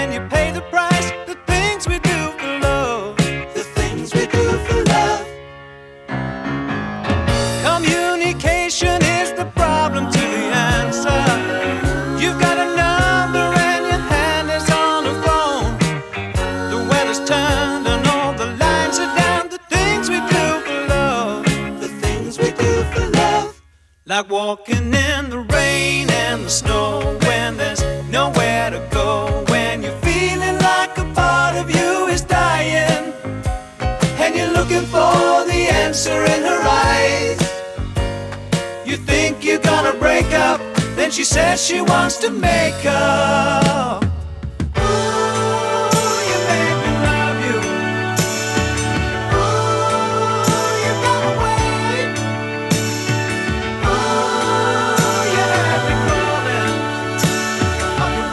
when you pay the price. The things we do for love, the things we do for love. communication is the problem to the answer. You've got a number and your hand is on the phone. The weather's turned and all the lines are down. The things we do for love, the things we do for love. like walking in the rain and the snow when there's nowhere to go. When you're feeling like a part of you is dying and you're looking for the answer in her eyes. You think you're gonna break up, then she says she wants to make up. Ooh, you make me love you. Ooh, you got away. Ooh, you had me crawling up your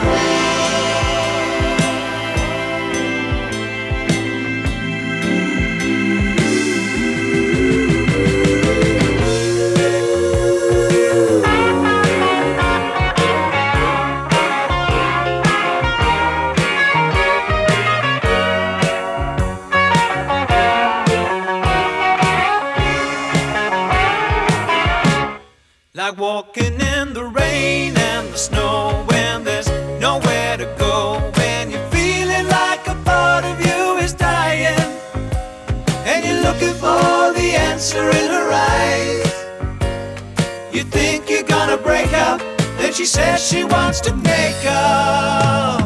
like walking in the rain and the snow when there's nowhere to go. When you're feeling like a part of you is dying and you're looking for the answer in her eyes. You think you're gonna break up, then she says she wants to make up.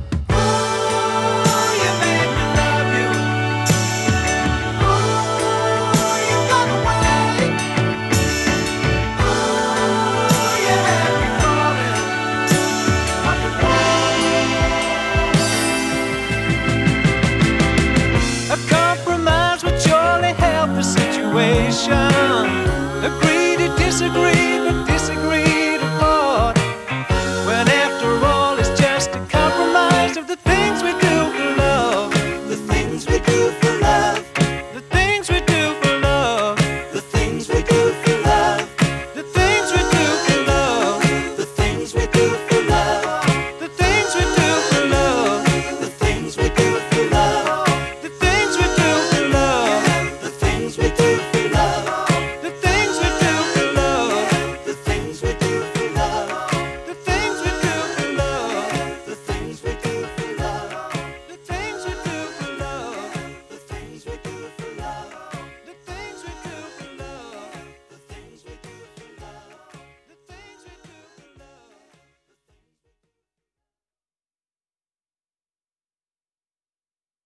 Ooh, you made me love you. Ooh, you got away. A compromise would surely help the situation. Agree to disagree.